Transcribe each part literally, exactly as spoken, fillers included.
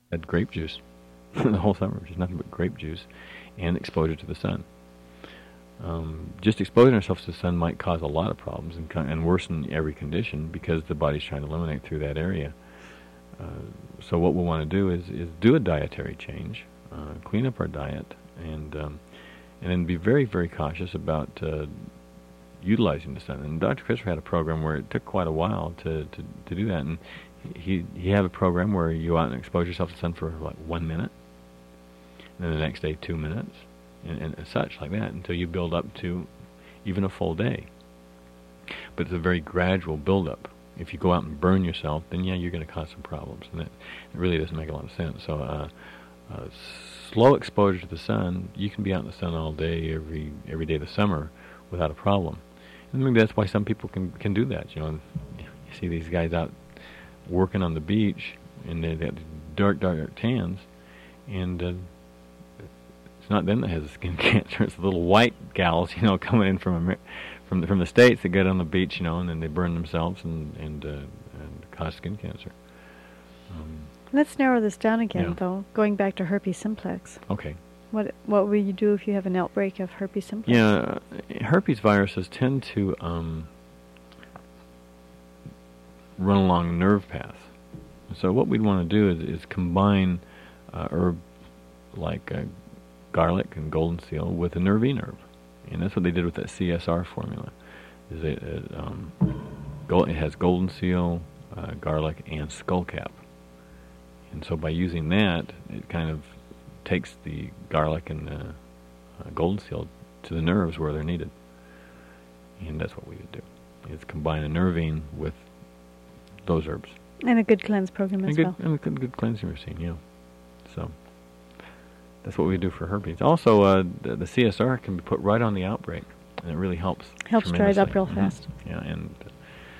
Had grape juice the whole summer, just nothing but grape juice and exposure to the sun. Um, just exposing ourselves to the sun might cause a lot of problems and, and worsen every condition because the body's trying to eliminate through that area. Uh, so what we want to do is, is do a dietary change, uh, clean up our diet, and um, and then be very, very cautious about uh, utilizing the sun. And Doctor Christopher had a program where it took quite a while to, to, to do that. And he he had a program where you go out and expose yourself to the sun for like one minute, and then the next day two minutes, and, and such like that until you build up to even a full day. But it's a very gradual build-up. If you go out and burn yourself, then yeah, you're going to cause some problems, and that it really doesn't make a lot of sense. So uh, uh, slow exposure to the sun, you can be out in the sun all day, every every day of the summer, without a problem. And maybe that's why some people can can do that. You know, you see these guys out working on the beach, and they got dark, dark, dark tans, and uh, it's not them that has the skin cancer. It's the little white gals, you know, coming in from Amer- from the, from the States that get on the beach, you know, and then they burn themselves and and, uh, and cause skin cancer. Um, Let's narrow this down again, yeah. though. Going back to herpes simplex. Okay. What what will you do if you have an outbreak of herpes simplex? Yeah, uh, herpes viruses tend to um, run along nerve paths. So what we'd want to do is, is combine uh, herb like uh, garlic and golden seal with a nerve nerve, and that's what they did with that C S R formula. Is it, it, um, gold, it has golden seal, uh, garlic, and skullcap, and so by using that, it kind of takes the garlic and the uh, golden seal to the nerves where they're needed, and that's what we would do. Is combine a nervine with those herbs. And a good cleanse program and as good, well. And a good, good cleansing routine, yeah. So that's what we do for herpes. Also, uh, the, the C S R can be put right on the outbreak, and it really helps. Helps dry it up real mm-hmm. fast. Yeah, and uh,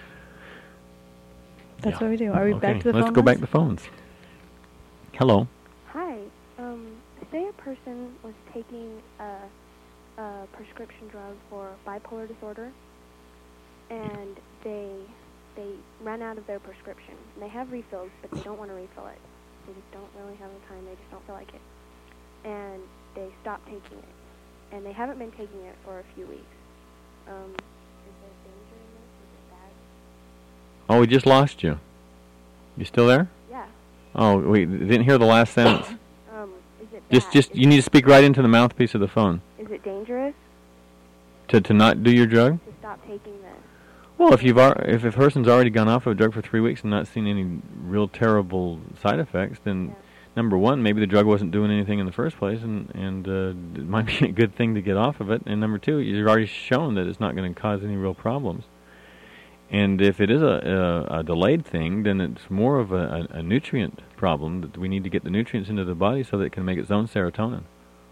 that's yeah. what we do. Are we okay. back to the Let's phone go lines? back to the phones. Hello. Hi. Um, say a person was taking a, a prescription drug for bipolar disorder, and they they ran out of their prescription. And they have refills, but they don't want to refill it. They just don't really have the time. They just don't feel like it. And they stopped taking it. And they haven't been taking it for a few weeks. Um, is there danger in this? Is it bad? Oh, we just lost you. You still there? Yeah. Oh, we didn't hear the last sentence. Um, is it bad? Just, just is you need to speak right into the mouthpiece of the phone. Is it dangerous To to not do your drug? to stop taking this? Well, if you've ar- if a person's already gone off of a drug for three weeks and not seen any real terrible side effects, then Yeah. number one, maybe the drug wasn't doing anything in the first place, and and uh, it might be a good thing to get off of it. And number two, you've already shown that it's not going to cause any real problems. And if it is a, a, a delayed thing, then it's more of a, a, a nutrient problem that we need to get the nutrients into the body so that it can make its own serotonin.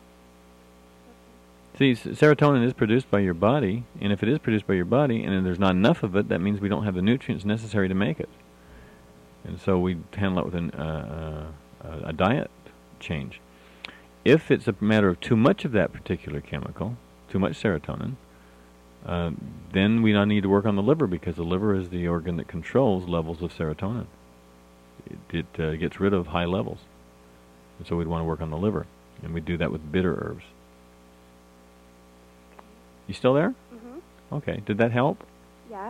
See, s- serotonin is produced by your body, and if it is produced by your body and there's not enough of it, that means we don't have the nutrients necessary to make it. And so we handle it with an, uh, uh, a diet change. If it's a matter of too much of that particular chemical, too much serotonin, uh, then we now need to work on the liver, because the liver is the organ that controls levels of serotonin. It, it uh, gets rid of high levels. And so we'd want to work on the liver, and we do that with bitter herbs. You still there? Mm-hmm. Okay. Did that help? Yeah.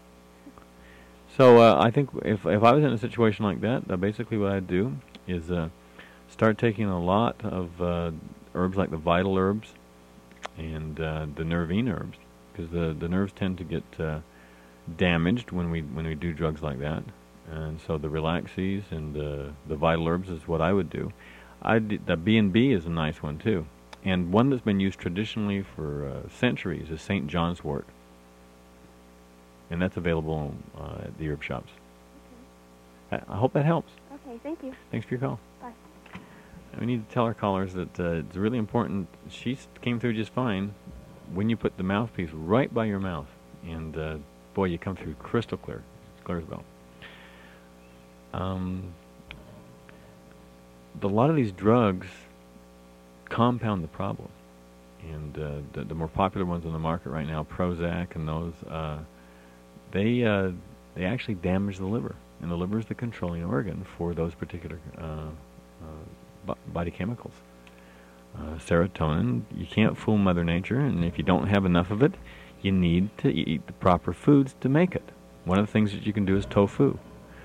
So uh, I think if if I was in a situation like that, uh, basically what I'd do is uh, start taking a lot of uh, herbs like the vital herbs and uh, the nervine herbs, because the the nerves tend to get uh, damaged when we when we do drugs like that, and so the relaxes and the the vital herbs is what I would do. I the B and B is a nice one too. And one that's been used traditionally for uh, centuries is Saint John's wort. And that's available uh, at the herb shops. Okay. I, I hope that helps. Okay, thank you. Thanks for your call. Bye. We need to tell our callers that uh, it's really important. She s- came through just fine when you put the mouthpiece right by your mouth. And, uh, boy, you come through crystal clear. Clear as a bell. Um, a lot of these drugs compound the problem, and uh, the, the more popular ones on the market right now, Prozac and those, uh, they uh, they actually damage the liver, and the liver is the controlling organ for those particular uh, bo- body chemicals. Uh, serotonin, you can't fool Mother Nature, and if you don't have enough of it, you need to eat the proper foods to make it. One of the things that you can do is tofu.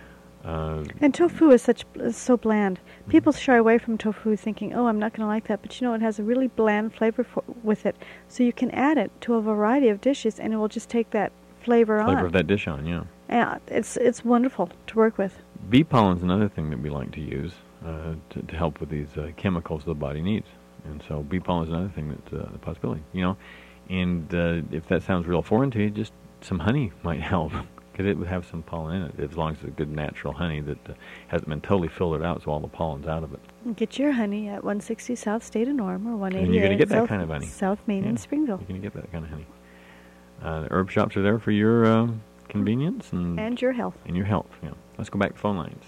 Uh, And tofu is such is so bland. People shy away from tofu thinking, oh, I'm not going to like that. But you know, it has a really bland flavor for, with it. So you can add it to a variety of dishes, and it will just take that flavor, flavor on. of that dish on, yeah. Yeah, it's it's wonderful to work with. Bee pollen is another thing that we like to use uh, to, to help with these uh, chemicals the body needs. And so bee pollen is another thing that's uh, a possibility, you know. And uh, if that sounds real foreign to you, just some honey might help. Because it would have some pollen in it, as long as it's a good natural honey that uh, hasn't been totally filtered out, so all the pollen's out of it. Get your honey at one sixty South State of Norm or one eighty And you're going to get that South, kind of honey. South Main Yeah, in Springville. You're going to get that kind of honey. Uh, the herb shops are there for your uh, convenience and And your health. and your health. Yeah. Let's go back to phone lines.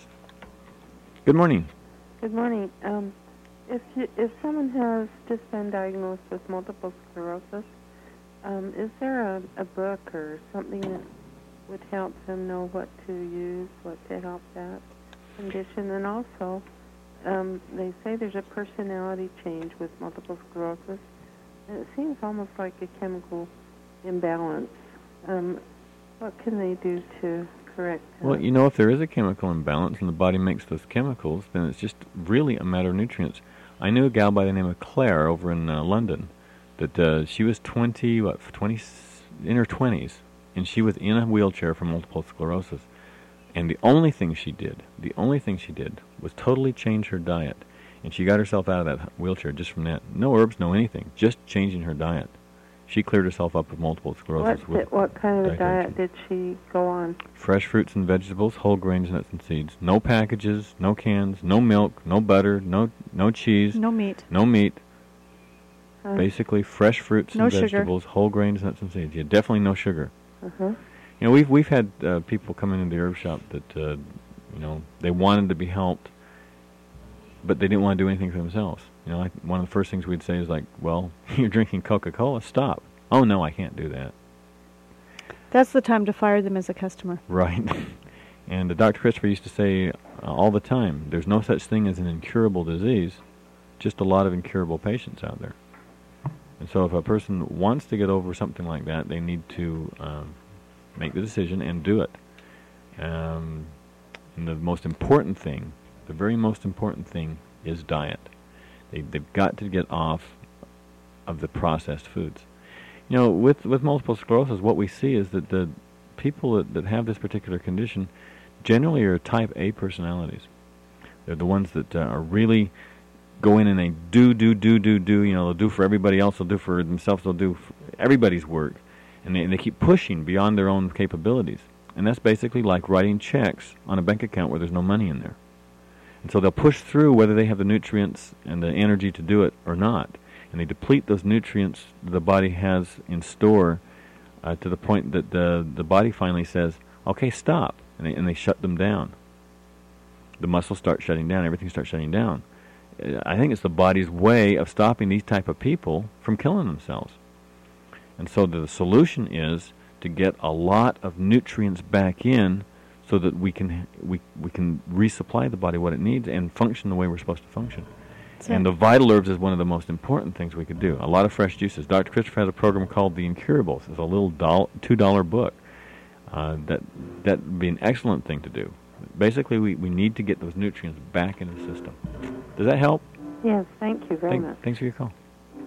Good morning. Good morning. Um, if you, if someone has just been diagnosed with multiple sclerosis, um, is there a, a book or something that would help them know what to use, what to help that condition? And also, um, they say there's a personality change with multiple sclerosis, and it seems almost like a chemical imbalance. Um, what can they do to correct that? Well, you know, if there is a chemical imbalance and the body makes those chemicals, then it's just really a matter of nutrients. I knew a gal by the name of Claire over in uh, London that uh, she was twenty, what, twenty, in her twenties, and she was in a wheelchair for multiple sclerosis. And the only thing she did, the only thing she did was totally change her diet. And she got herself out of that wheelchair just from that. No herbs, no anything, just changing her diet. She cleared herself up with multiple sclerosis. What, with di- what kind of a dietary diet did she go on? Fresh fruits and vegetables, whole grains, nuts, and seeds. No packages, no cans, no milk, no butter, no no cheese, No meat. no meat. Uh, Basically, fresh fruits No and sugar. vegetables, whole grains, nuts, and seeds. Yeah, definitely no sugar. uh-huh. You know, we've we've had uh, people come into the herb shop that uh, you know they wanted to be helped, but they didn't want to do anything for themselves. You know, like one of the first things we'd say is like, "Well, you're drinking Coca-Cola. Stop." Oh no, I can't do that. That's the time to fire them as a customer. Right. And uh, Doctor Christopher used to say uh, all the time, there's no such thing as an incurable disease, just a lot of incurable patients out there. And so if a person wants to get over something like that, they need to um, make the decision and do it. Um, and the most important thing, the very most important thing is diet. They, they've got to get off of the processed foods. You know, with, with multiple sclerosis, what we see is that the people that, that have this particular condition generally are type A personalities. They're the ones that uh, are really go in and they do, do, do, do, do. You know, they'll do for everybody else, they'll do for themselves, they'll do for everybody's work. And they, and they keep pushing beyond their own capabilities. And that's basically like writing checks on a bank account where there's no money in there. And so they'll push through whether they have the nutrients and the energy to do it or not. And they deplete those nutrients the body has in store uh, to the point that the the body finally says, okay, stop. And they, and they shut them down. The muscles start shutting down. Everything starts shutting down. Uh, I think it's the body's way of stopping these type of people from killing themselves. And so the solution is to get a lot of nutrients back in so that we can we we can resupply the body what it needs and function the way we're supposed to function. So And the vital herbs is one of the most important things we could do. A lot of fresh juices. Doctor Christopher has a program called The Incurables. It's a little doll, two dollar book. Uh, that that would be an excellent thing to do. Basically, we, we need to get those nutrients back in the system. Does that help? Yes, thank you very Thank, much. thanks for your call.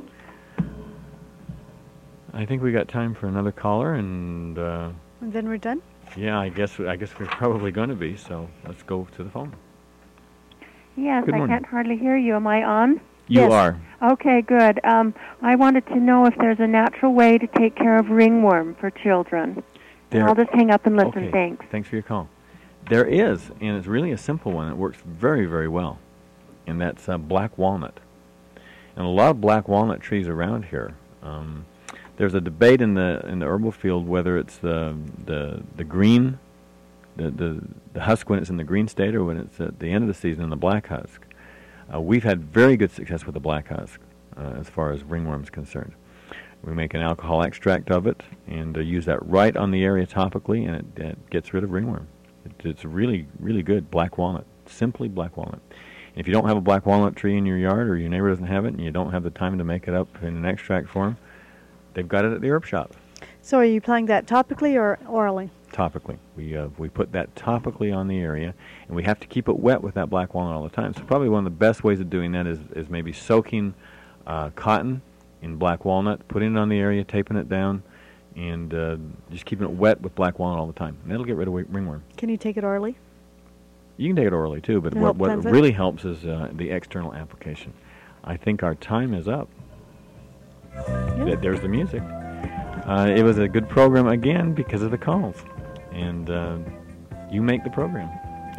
I think we got time for another caller, and uh, and then we're done. yeah, I guess I guess we're probably going to be. So let's go to the phone. Yes, Good I morning. can't hardly hear you. Am I on? You Yes. are. Okay, good. Um, I wanted to know if there's a natural way to take care of ringworm for children. There- I'll just hang up and listen. Okay. Thanks. Thanks for your call. There is, and it's really a simple one. It works very, very well, and that's uh, black walnut. And a lot of black walnut trees around here. Um, there's a debate in the in the herbal field whether it's the the the green, the, the the husk when it's in the green state or when it's at the end of the season in the black husk. Uh, we've had very good success with the black husk uh, as far as ringworm is concerned. We make an alcohol extract of it and uh, use that right on the area topically, and it, it gets rid of ringworm. It, it's really, really good black walnut, simply black walnut. If you don't have a black walnut tree in your yard, or your neighbor doesn't have it, and you don't have the time to make it up in an extract form, they've got it at the herb shop. So are you applying that topically or orally? Topically. We uh, we put that topically on the area, and we have to keep it wet with that black walnut all the time. So probably one of the best ways of doing that is, is maybe soaking uh, cotton in black walnut, putting it on the area, taping it down, and uh, just keeping it wet with black walnut all the time. And that'll get rid of ringworm. Can you take it orally? You can take it orally too, but To what, help what cleanse it? really helps is uh, the external application. I think our time is up. Th- There's the music. Uh, it was a good program again because of the calls. And uh, you make the program.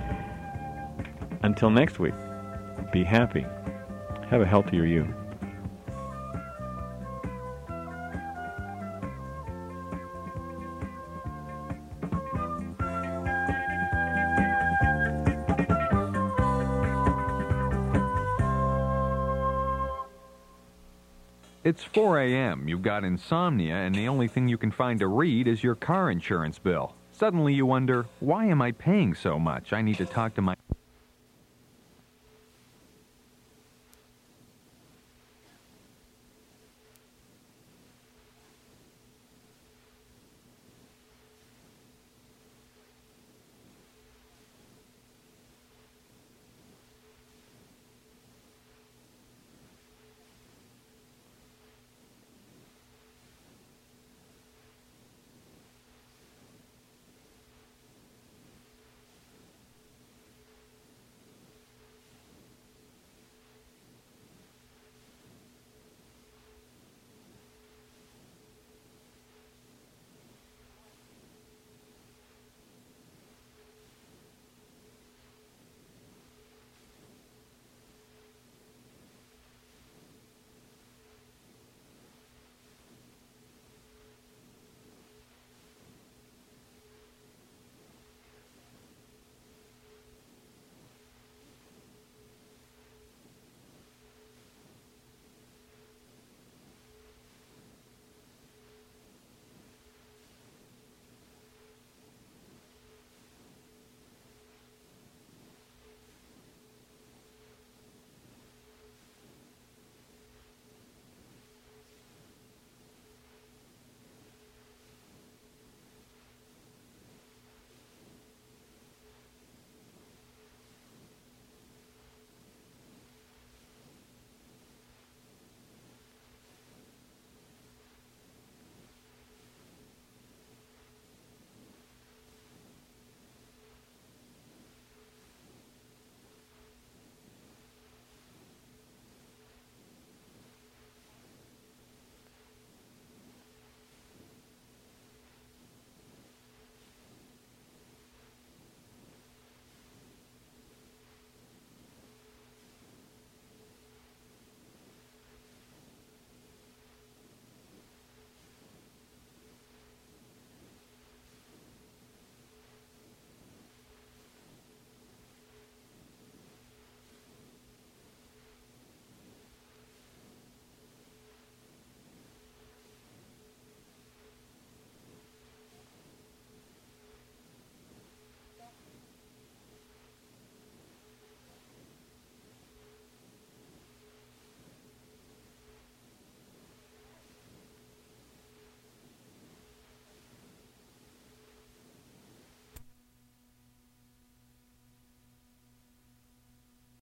Until next week, be happy. Have a healthier you. It's four a.m., you've got insomnia, and the only thing you can find to read is your car insurance bill. Suddenly you wonder, why am I paying so much? I need to talk to my